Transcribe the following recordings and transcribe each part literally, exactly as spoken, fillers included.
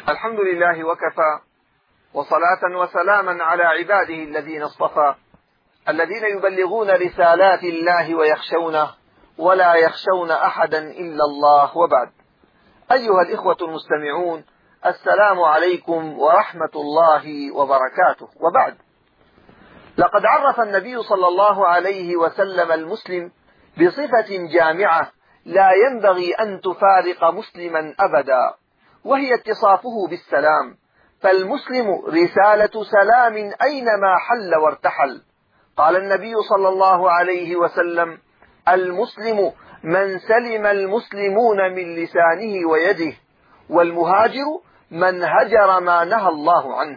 الحمد لله وكفى، وصلاة وسلاما على عباده الذين اصطفى، الذين يبلغون رسالات الله ويخشونه ولا يخشون أحدا إلا الله. وبعد، أيها الإخوة المستمعون، السلام عليكم ورحمة الله وبركاته. وبعد، لقد عرف النبي صلى الله عليه وسلم المسلم بصفة جامعة لا ينبغي أن تفارق مسلما أبدا، وهي اتصافه بالسلام، فالمسلم رسالة سلام أينما حل وارتحل. قال النبي صلى الله عليه وسلم: المسلم من سلم المسلمون من لسانه ويده، والمهاجر من هجر ما نهى الله عنه.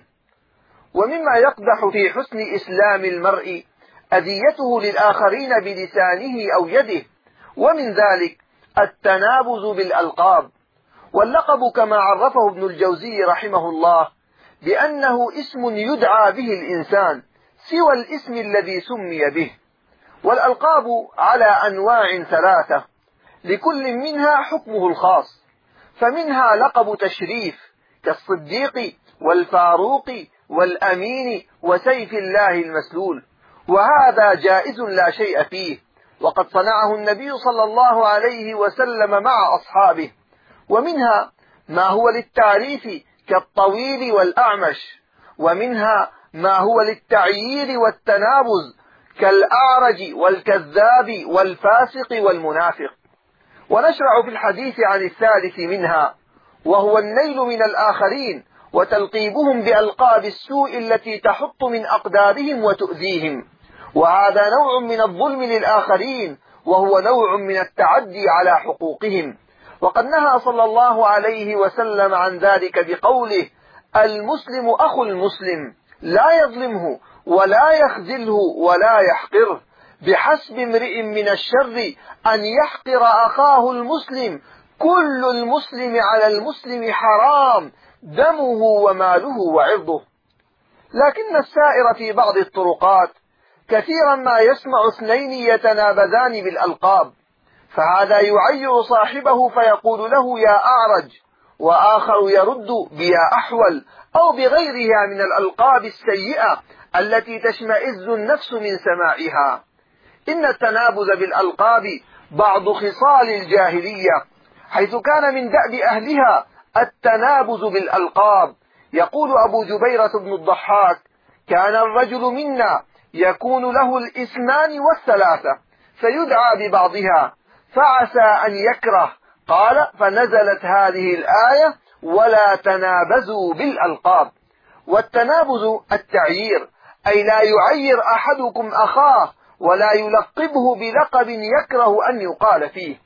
ومما يقدح في حسن إسلام المرء أذيته للآخرين بلسانه أو يده، ومن ذلك التنابز بالألقاب. واللقب كما عرفه ابن الجوزي رحمه الله بأنه اسم يدعى به الإنسان سوى الاسم الذي سمي به. والألقاب على أنواع ثلاثة، لكل منها حكمه الخاص، فمنها لقب تشريف كالصديق والفاروق والأمين وسيف الله المسلول، وهذا جائز لا شيء فيه، وقد صنعه النبي صلى الله عليه وسلم مع أصحابه. ومنها ما هو للتعريف كالطويل والأعمش، ومنها ما هو للتعيير والتنابز كالأعرج والكذاب والفاسق والمنافق. ونشرع في الحديث عن الثالث منها، وهو النيل من الآخرين وتلقيبهم بألقاب السوء التي تحط من أقدارهم وتؤذيهم، وهذا نوع من الظلم للآخرين، وهو نوع من التعدي على حقوقهم. وقد نهى صلى الله عليه وسلم عن ذلك بقوله: المسلم أخو المسلم، لا يظلمه ولا يخذله ولا يحقره، بحسب امرئ من الشر أن يحقر أخاه المسلم، كل المسلم على المسلم حرام، دمه وماله وعرضه. لكن السائر في بعض الطرقات كثيرا ما يسمع اثنين يتنابذان بالألقاب، فهذا يعير صاحبه فيقول له: يا أعرج، وآخر يرد بيا أحول، أو بغيرها من الألقاب السيئة التي تشمئز النفس من سماعها. إن التنابذ بالألقاب بعض خصال الجاهلية، حيث كان من دأب أهلها التنابذ بالألقاب. يقول أبو جبيرة بن الضحاك: كان الرجل منا يكون له الإثنان والثلاثة، فيدعى ببعضها، فعسى أن يكره. قال: فنزلت هذه الآية: ولا تنابزوا بالألقاب. والتنابز التعيير، أي لا يعير أحدكم أخاه ولا يلقبه بلقب يكره أن يقال فيه.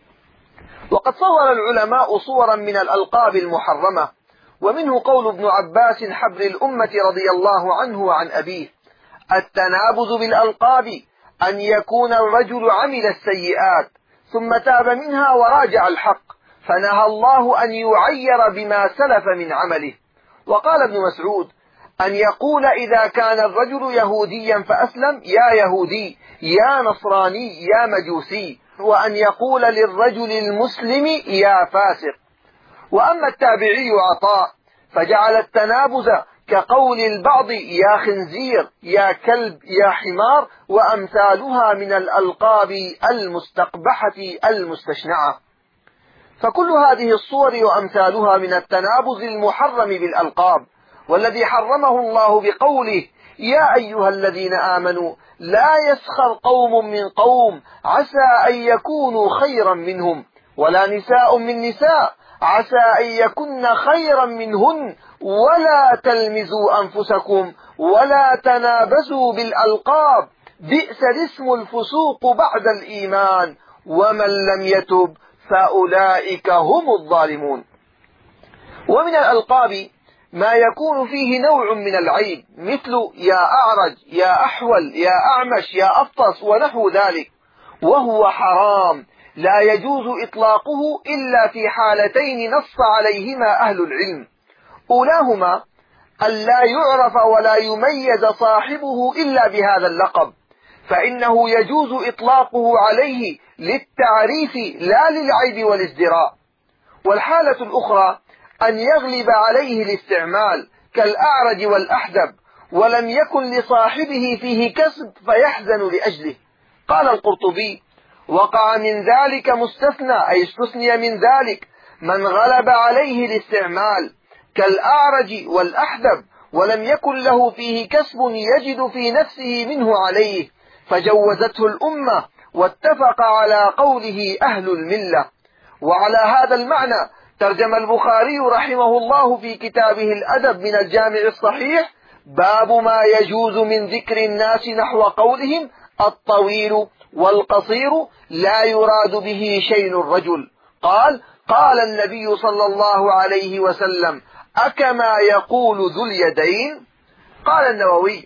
وقد صور العلماء صورا من الألقاب المحرمة، ومنه قول ابن عباس حبر الأمة رضي الله عنه وعن أبيه: التنابز بالألقاب أن يكون الرجل عمل السيئات ثم تاب منها وراجع الحق، فنهى الله أن يعير بما سلف من عمله. وقال ابن مسعود: أن يقول إذا كان الرجل يهوديا فأسلم: يا يهودي، يا نصراني، يا مجوسي، وأن يقول للرجل المسلم: يا فاسق. وأما التابعي عطاء فجعل التنابز كقول البعض: يا خنزير، يا كلب، يا حمار، وأمثالها من الألقاب المستقبحة المستشنعة. فكل هذه الصور وأمثالها من التنابز المحرم بالألقاب، والذي حرمه الله بقوله: يا أيها الذين آمنوا لا يسخر قوم من قوم عسى أن يكونوا خيرا منهم، ولا نساء من نساء عسى أن يكن خيرا منهن، ولا تلمزوا أنفسكم ولا تنابزوا بالألقاب، بئس الاسم الفسوق بعد الإيمان، ومن لم يتب فأولئك هم الظالمون. ومن الألقاب ما يكون فيه نوع من العيب، مثل يا أعرج، يا أحول، يا أعمش، يا أفطس، ونحو ذلك، وهو حرام لا يجوز إطلاقه إلا في حالتين نص عليهما أهل العلم: أولاهما أن لا يعرف ولا يميز صاحبه إلا بهذا اللقب، فإنه يجوز إطلاقه عليه للتعريف لا للعيب والازدراء. والحالة الأخرى أن يغلب عليه الاستعمال كالأعرج والأحدب، ولم يكن لصاحبه فيه كسب فيحزن لأجله. قال القرطبي: وقع من ذلك مستثنى، أي استثني من ذلك من غلب عليه الاستعمال كالأعرج والأحدب ولم يكن له فيه كسب يجد في نفسه منه عليه، فجوزته الأمة واتفق على قوله أهل الملة. وعلى هذا المعنى ترجم البخاري رحمه الله في كتابه الأدب من الجامع الصحيح: باب ما يجوز من ذكر الناس نحو قولهم الطويل والقصير لا يراد به شين الرجل. قال: قال النبي صلى الله عليه وسلم: أكما يقول ذو اليدين. قال النووي: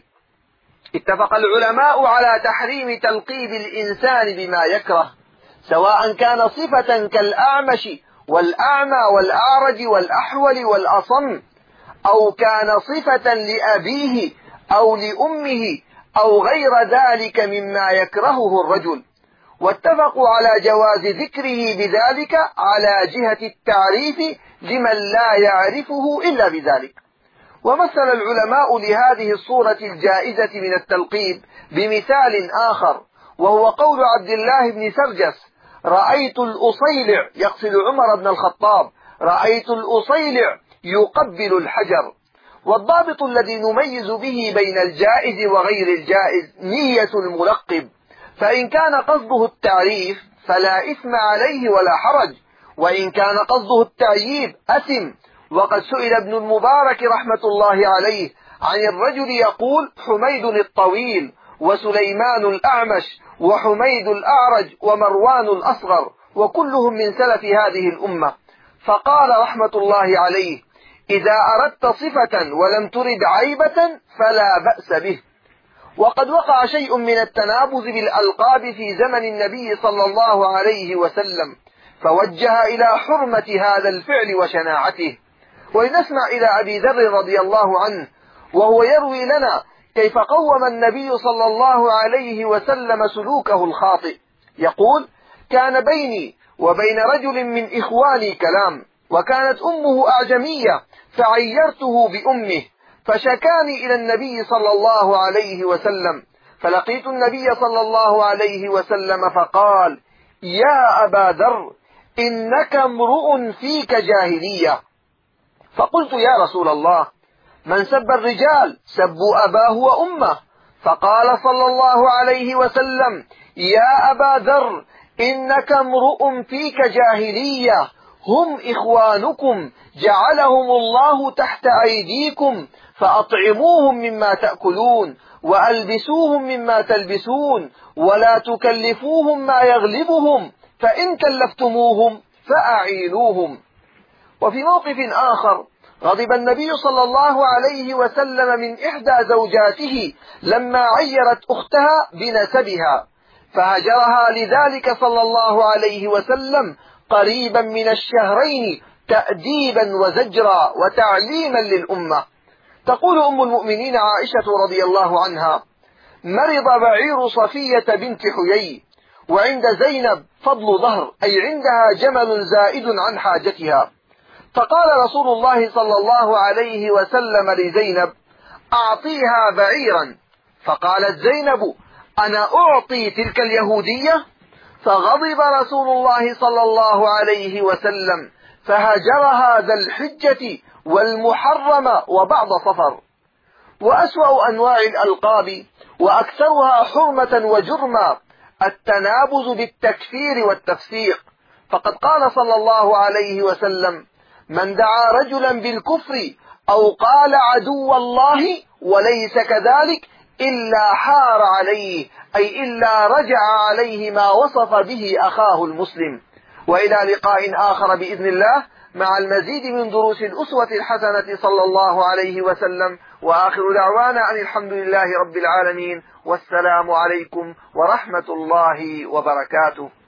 اتفق العلماء على تحريم تلقيب الإنسان بما يكره، سواء كان صفة كالأعمش والأعمى والأعرج والأحول والأصم، أو كان صفة لأبيه أو لأمه أو غير ذلك مما يكرهه الرجل. واتفقوا على جواز ذكره بذلك على جهة التعريف لمن لا يعرفه إلا بذلك. ومثل العلماء لهذه الصورة الجائزة من التلقيب بمثال آخر، وهو قول عبد الله بن سرجس: رأيت الأصيلع، يقصد عمر بن الخطاب، رأيت الأصيلع يقبل الحجر. والضابط الذي نميز به بين الجائز وغير الجائز نية الملقب، فإن كان قصده التعريف فلا إثم عليه ولا حرج، وإن كان قصده التعييب أثم. وقد سئل ابن المبارك رحمة الله عليه عن الرجل يقول: حميد الطويل، وسليمان الأعمش، وحميد الأعرج، ومروان الأصغر، وكلهم من سلف هذه الأمة. فقال رحمة الله عليه: إذا أردت صفة ولم ترد عيبة فلا بأس به. وقد وقع شيء من التنابذ بالألقاب في زمن النبي صلى الله عليه وسلم، فوجه إلى حرمة هذا الفعل وشناعته. ولنسمع إلى أبي ذر رضي الله عنه وهو يروي لنا كيف قوم النبي صلى الله عليه وسلم سلوكه الخاطئ. يقول: كان بيني وبين رجل من إخواني كلام، وكانت أمه أعجمية، فعيرته بأمه، فشكاني إلى النبي صلى الله عليه وسلم، فلقيت النبي صلى الله عليه وسلم فقال: يا أبا ذر، إنك امرؤ فيك جاهلية. فقلت: يا رسول الله، من سب الرجال سبوا أباه وأمه. فقال صلى الله عليه وسلم: يا أبا ذر، إنك امرؤ فيك جاهلية، هم إخوانكم جعلهم الله تحت أيديكم، فأطعموهم مما تأكلون، وألبسوهم مما تلبسون، ولا تكلفوهم ما يغلبهم، فإن كلفتموهم فأعينوهم. وفي موقف آخر غضب النبي صلى الله عليه وسلم من إحدى زوجاته لما عيرت أختها بنسبها، فهجرها لذلك صلى الله عليه وسلم قريبا من الشهرين تأديبا وزجرا وتعليما للأمة. تقول أم المؤمنين عائشة رضي الله عنها: مرض بعير صفية بنت حيي، وعند زينب فضل ظهر، أي عندها جمل زائد عن حاجتها، فقال رسول الله صلى الله عليه وسلم لزينب: أعطيها بعيرا. فقالت زينب: أنا أعطي تلك اليهودية؟ فغضب رسول الله صلى الله عليه وسلم فهجرها ذا الحجة والمحرم وبعض صفر. وأسوأ أنواع الألقاب وأكثرها حرمة وجرما التنابز بالتكفير والتفسيق، فقد قال صلى الله عليه وسلم: من دعا رجلا بالكفر أو قال عدو الله وليس كذلك إلا حار عليه، أي إلا رجع عليه ما وصف به أخاه المسلم. وإلى لقاء آخر بإذن الله مع المزيد من دروس الأسوة الحسنة صلى الله عليه وسلم، وآخر دعوانا أن الحمد لله رب العالمين، والسلام عليكم ورحمة الله وبركاته.